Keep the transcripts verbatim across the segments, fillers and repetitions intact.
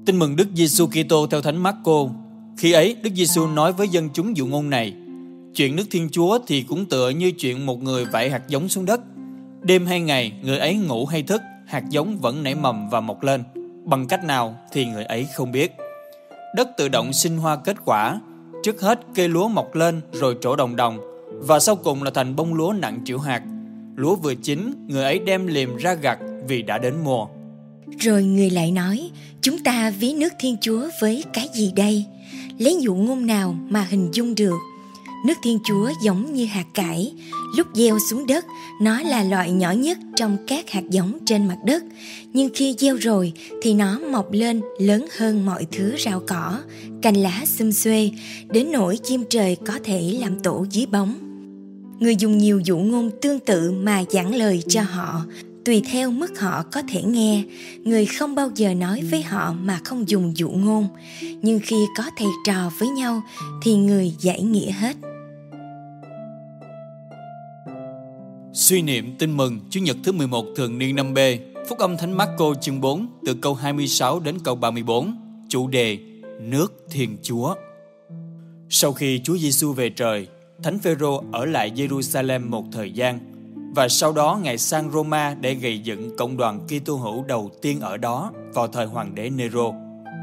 Tin mừng Đức Giêsu Kitô theo Thánh Mác-cô. Khi ấy, Đức Giêsu nói với dân chúng dụ ngôn này: chuyện nước Thiên Chúa thì cũng tựa như chuyện một người vẩy hạt giống xuống đất. Đêm hay ngày, người ấy ngủ hay thức, hạt giống vẫn nảy mầm và mọc lên. Bằng cách nào thì người ấy không biết. Đất tự động sinh hoa kết quả. Trước hết cây lúa mọc lên, rồi trổ đồng đồng, và sau cùng là thành bông lúa nặng triệu hạt. Lúa vừa chín, người ấy đem liềm ra gặt vì đã đến mùa. Rồi người lại nói: chúng ta ví nước Thiên Chúa với cái gì đây? Lấy dụ ngôn nào mà hình dung được? Nước Thiên Chúa giống như hạt cải. Lúc gieo xuống đất, nó là loại nhỏ nhất trong các hạt giống trên mặt đất. Nhưng khi gieo rồi thì nó mọc lên lớn hơn mọi thứ rau cỏ, cành lá xum xuê, đến nỗi chim trời có thể làm tổ dưới bóng. Người dùng nhiều dụ ngôn tương tự mà giảng lời cho họ, tùy theo mức họ có thể nghe. Người không bao giờ nói với họ mà không dùng dụ ngôn, nhưng khi có thầy trò với nhau thì người giải nghĩa hết. Suy niệm tin mừng Chủ nhật thứ mười một thường niên năm B, Phúc âm Thánh Mác-cô chương bốn, từ câu hai mươi sáu đến câu ba mươi bốn, chủ đề nước Thiên Chúa. Sau khi Chúa Giêsu về trời, Thánh Phêrô ở lại Giê-ru-sa-lem một thời gian, và sau đó Ngài sang Roma để gây dựng cộng đoàn Kitô hữu đầu tiên ở đó vào thời hoàng đế Nero.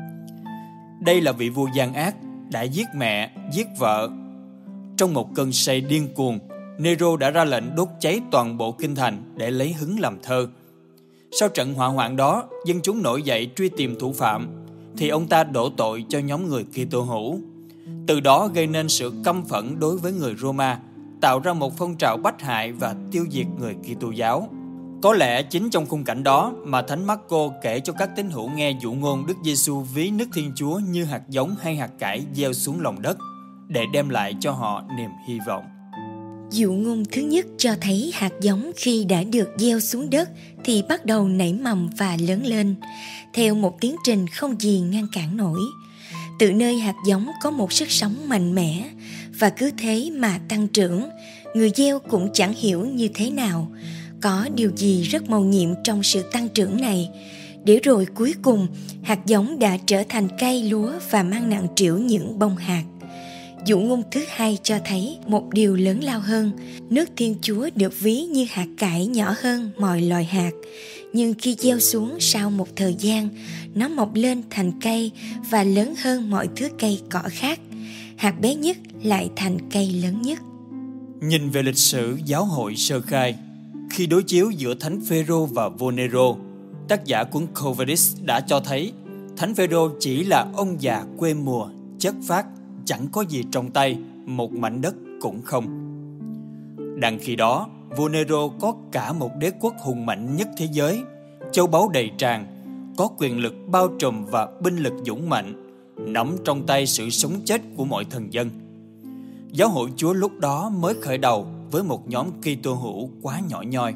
Đây là vị vua gian ác, đã giết mẹ, giết vợ. Trong một cơn say điên cuồng, Nero đã ra lệnh đốt cháy toàn bộ kinh thành để lấy hứng làm thơ. Sau trận hỏa hoạn đó, dân chúng nổi dậy truy tìm thủ phạm, thì ông ta đổ tội cho nhóm người Kitô hữu. Từ đó gây nên sự căm phẫn đối với người Roma, tạo ra một phong trào bách hại và tiêu diệt người Kitô giáo. Có lẽ chính trong khung cảnh đó mà Thánh Mác-cô kể cho các tín hữu nghe dụ ngôn Đức Giêsu ví nước Thiên Chúa như hạt giống hay hạt cải gieo xuống lòng đất, để đem lại cho họ niềm hy vọng. Dụ ngôn thứ nhất cho thấy hạt giống khi đã được gieo xuống đất thì bắt đầu nảy mầm và lớn lên, theo một tiến trình không gì ngăn cản nổi. Từ nơi hạt giống có một sức sống mạnh mẽ, và cứ thế mà tăng trưởng. Người gieo cũng chẳng hiểu như thế nào, có điều gì rất mầu nhiệm trong sự tăng trưởng này, để rồi cuối cùng hạt giống đã trở thành cây lúa và mang nặng trĩu những bông hạt. Dụ ngôn thứ hai cho thấy một điều lớn lao hơn. Nước Thiên Chúa được ví như hạt cải nhỏ hơn mọi loài hạt, nhưng khi gieo xuống sau một thời gian, nó mọc lên thành cây và lớn hơn mọi thứ cây cỏ khác. Hạt bé nhất lại thành cây lớn nhất. Nhìn về lịch sử giáo hội sơ khai, khi đối chiếu giữa Thánh Phêrô và vua Nero, tác giả cuốn Quo Vadis đã cho thấy Thánh Phêrô chỉ là ông già quê mùa, chất phác, chẳng có gì trong tay, một mảnh đất cũng không. Đằng khi đó, vua Nero có cả một đế quốc hùng mạnh nhất thế giới, châu báu đầy tràn, có quyền lực bao trùm và binh lực dũng mạnh, nắm trong tay sự sống chết của mọi thần dân. Giáo hội Chúa lúc đó mới khởi đầu với một nhóm Kitô hữu quá nhỏ nhoi.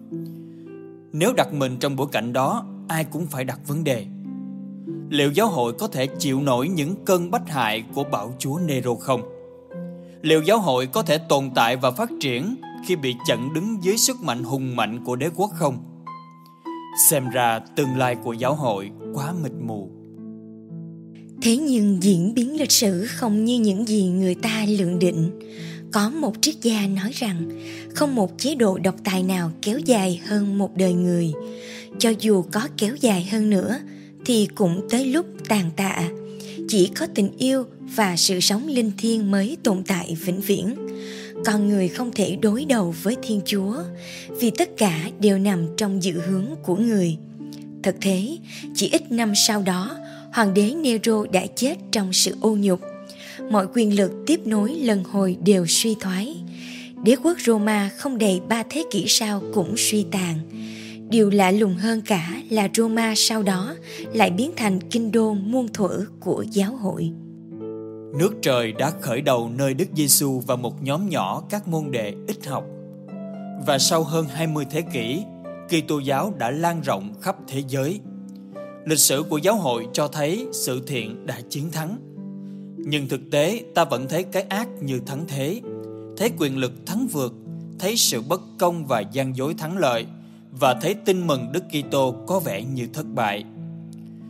Nếu đặt mình trong bối cảnh đó, ai cũng phải đặt vấn đề: liệu giáo hội có thể chịu nổi những cơn bách hại của bạo chúa Nero không? Liệu giáo hội có thể tồn tại và phát triển khi bị chặn đứng dưới sức mạnh hùng mạnh của đế quốc không? Xem ra tương lai của giáo hội quá mịt mù. Thế nhưng diễn biến lịch sử không như những gì người ta lượng định. Có một triết gia nói rằng không một chế độ độc tài nào kéo dài hơn một đời người. Cho dù có kéo dài hơn nữa thì cũng tới lúc tàn tạ. Chỉ có tình yêu và sự sống linh thiêng mới tồn tại vĩnh viễn. Con người không thể đối đầu với Thiên Chúa, vì tất cả đều nằm trong dự hướng của người. Thực thế, chỉ ít năm sau đó, hoàng đế Nero đã chết trong sự ô nhục. Mọi quyền lực tiếp nối lần hồi đều suy thoái. Đế quốc Roma không đầy ba thế kỷ sau cũng suy tàn. Điều lạ lùng hơn cả là Roma sau đó lại biến thành kinh đô muôn thuở của giáo hội. Nước trời đã khởi đầu nơi Đức Giêsu và một nhóm nhỏ các môn đệ ít học. Và sau hơn hai mươi thế kỷ, Kitô giáo đã lan rộng khắp thế giới. Lịch sử của giáo hội cho thấy sự thiện đã chiến thắng. Nhưng thực tế ta vẫn thấy cái ác như thắng thế, thấy quyền lực thắng vượt, thấy sự bất công và gian dối thắng lợi, và thấy tin mừng Đức Kitô có vẻ như thất bại.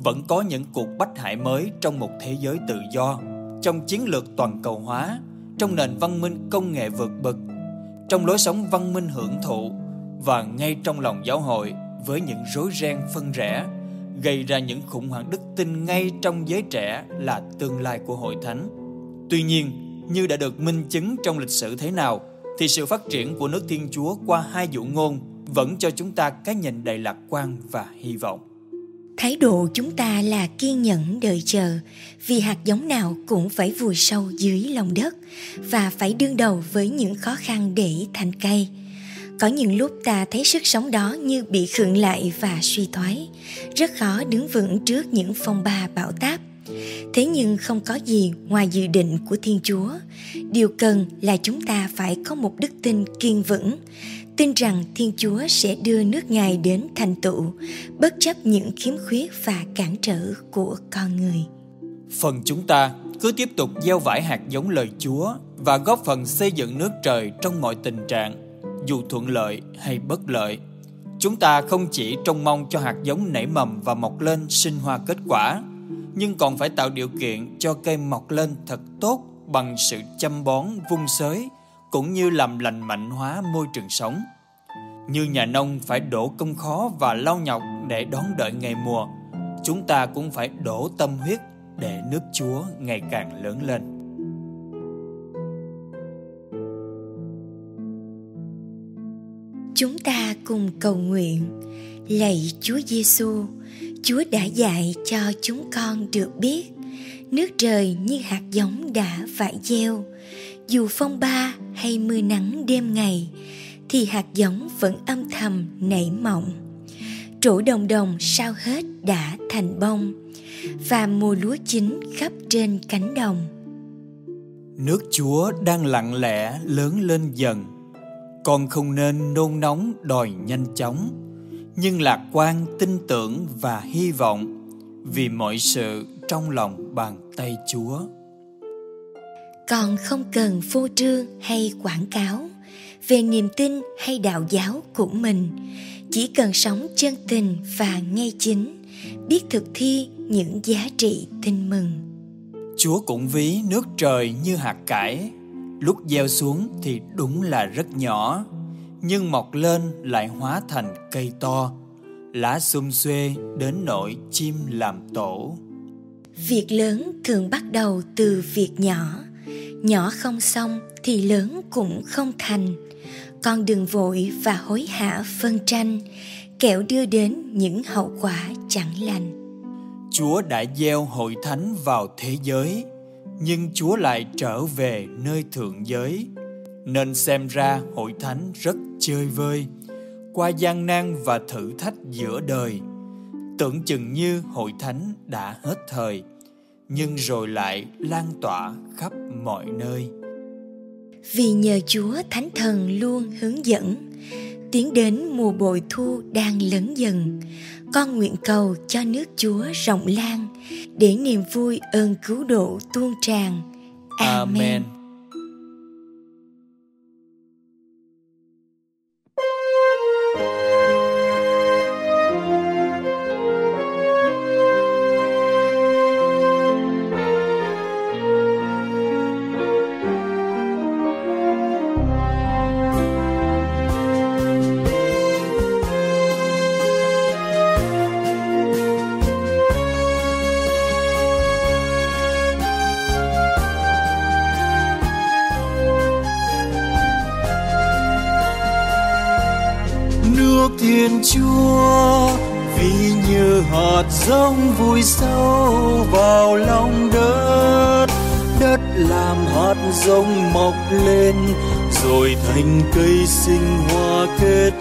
vẫn có những cuộc bách hại mới trong một thế giới tự do, trong chiến lược toàn cầu hóa, trong nền văn minh công nghệ vượt bậc, trong lối sống văn minh hưởng thụ và ngay trong lòng giáo hội với những rối ren phân rẽ, gây ra những khủng hoảng đức tin ngay trong giới trẻ là tương lai của hội thánh. Tuy nhiên, như đã được minh chứng trong lịch sử thế nào, thì sự phát triển của nước Thiên Chúa qua hai dụ ngôn vẫn cho chúng ta cái nhìn đầy lạc quan và hy vọng. Thái độ chúng ta là kiên nhẫn đợi chờ, vì hạt giống nào cũng phải vùi sâu dưới lòng đất và phải đương đầu với những khó khăn để thành cây. Có những lúc ta thấy sức sống đó như bị khựng lại và suy thoái, rất khó đứng vững trước những phong ba bão táp. Thế nhưng không có gì ngoài dự định của Thiên Chúa. Điều cần là chúng ta phải có một đức tin kiên vững, tin rằng Thiên Chúa sẽ đưa nước Ngài đến thành tựu, bất chấp những khiếm khuyết và cản trở của con người. Phần chúng ta cứ tiếp tục gieo vải hạt giống lời Chúa và góp phần xây dựng nước trời trong mọi tình trạng, dù thuận lợi hay bất lợi. Chúng ta không chỉ trông mong cho hạt giống nảy mầm và mọc lên sinh hoa kết quả, nhưng còn phải tạo điều kiện cho cây mọc lên thật tốt bằng sự chăm bón, vun xới, cũng như làm lành mạnh hóa môi trường sống. Như nhà nông phải đổ công khó và lau nhọc để đón đợi ngày mùa, chúng ta cũng phải đổ tâm huyết để nước Chúa ngày càng lớn lên. Chúng ta cùng cầu nguyện. Lạy Chúa Giêsu, Chúa đã dạy cho chúng con được biết, nước trời như hạt giống đã phải gieo, dù phong ba hay mưa nắng đêm ngày, thì hạt giống vẫn âm thầm nảy mọng. Trổ đồng đồng sao hết đã thành bông, và mùa lúa chín khắp trên cánh đồng. Nước Chúa đang lặng lẽ lớn lên dần, con không nên nôn nóng đòi nhanh chóng, nhưng lạc quan, tin tưởng và hy vọng, vì mọi sự trong lòng bàn tay Chúa. Con không cần phô trương hay quảng cáo về niềm tin hay đạo giáo của mình, chỉ cần sống chân tình và ngay chính, biết thực thi những giá trị tin mừng. Chúa cũng ví nước trời như hạt cải, lúc gieo xuống thì đúng là rất nhỏ, nhưng mọc lên lại hóa thành cây to, lá sum xuê đến nỗi chim làm tổ. Việc lớn thường bắt đầu từ việc nhỏ, nhỏ không xong thì lớn cũng không thành. Con đừng vội và hối hả phân tranh, kẻo đưa đến những hậu quả chẳng lành. Chúa đã gieo hội thánh vào thế giới, nhưng Chúa lại trở về nơi thượng giới, nên xem ra hội thánh rất chơi vơi, qua gian nan và thử thách giữa đời. Tưởng chừng như hội thánh đã hết thời, nhưng rồi lại lan tỏa khắp mọi nơi. Vì nhờ Chúa Thánh Thần luôn hướng dẫn, tiến đến mùa bội thu đang lớn dần, con nguyện cầu cho nước Chúa rộng lan, để niềm vui ơn cứu độ tuôn tràn. Amen. Amen. Thiên Chúa, vì như hạt giống vùi sâu vào lòng đất, đất làm hạt giống mọc lên, rồi thành cây sinh hoa kết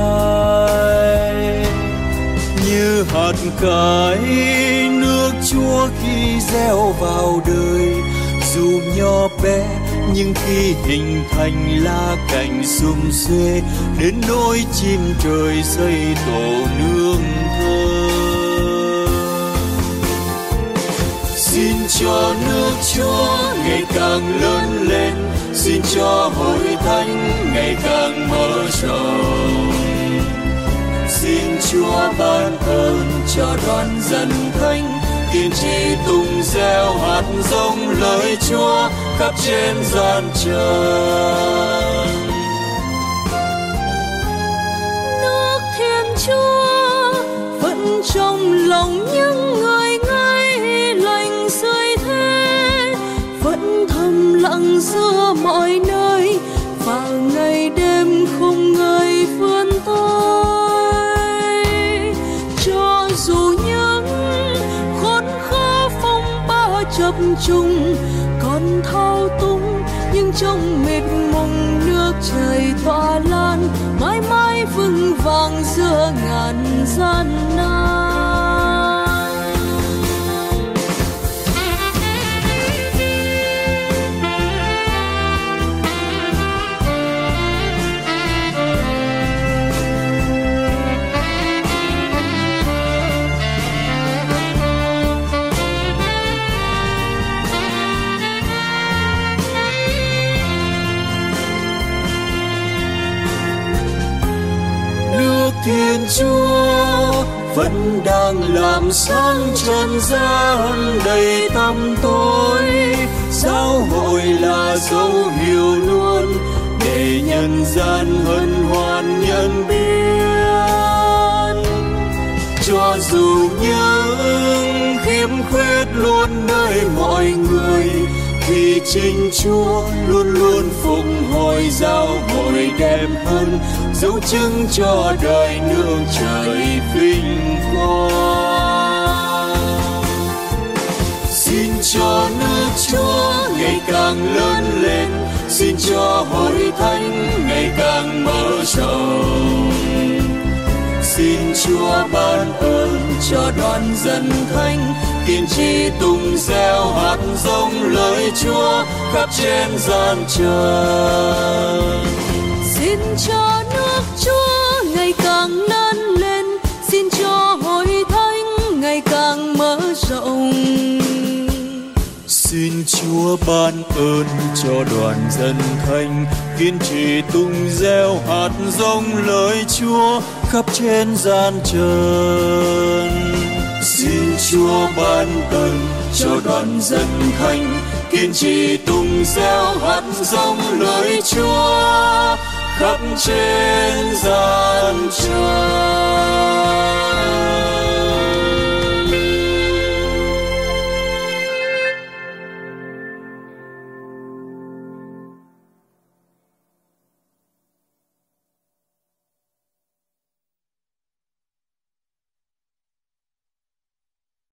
trái. Như hạt cải, nước Chúa khi gieo vào đời, dù nhỏ bé nhưng khi hình thành lá cành sum xuê, đến nỗi chim trời xây tổ nương thơ. Xin cho nước Chúa ngày càng lớn lên, xin cho hội thánh ngày càng mở rộng. Xin Chúa ban ơn cho đoàn đoàn dân thánh kiên trì tung reo hát giống lời Chúa khắp trên gian trần. Nước Thiên Chúa vẫn trong lòng những người ngay lành rơi thế, vẫn thầm lặng giữa mọi nơi và ngày đêm không ngơi vươn tới. Cho dù những khốn khó phong ba chập trùng còn thao túng, nhưng trong mịt mùng nước chảy tỏa lan mãi mãi vững vàng giữa ngàn gian nan. Thiên Chúa vẫn đang làm sáng trần gian đầy tăm tối. Giáo hội là dấu hiệu luôn để nhân gian hân hoan nhận biết. Cho dù những khiếm khuyết luôn nơi mọi người, thì chính Chúa luôn luôn phục hồi giáo hội đẹp hơn, dấu chứng cho đời nương trời vinh quang. Xin cho nước Chúa ngày càng lớn lên, xin cho hội thánh ngày càng mở rộng. Xin Chúa ban ơn cho đoàn dân thánh kiên trì tung reo hát giống lời Chúa khắp trên gian trần. Xin cho nước Chúa ngày càng lớn lên, xin cho hội thánh ngày càng mở rộng. Xin Chúa ban ơn cho đoàn dân thánh kiên trì tung reo hát giống lời Chúa khắp trên gian trần. Xin Chúa ban ơn cho đoàn dân thánh kiên trì tung reo hát giống lời Chúa khắp trên gian trần.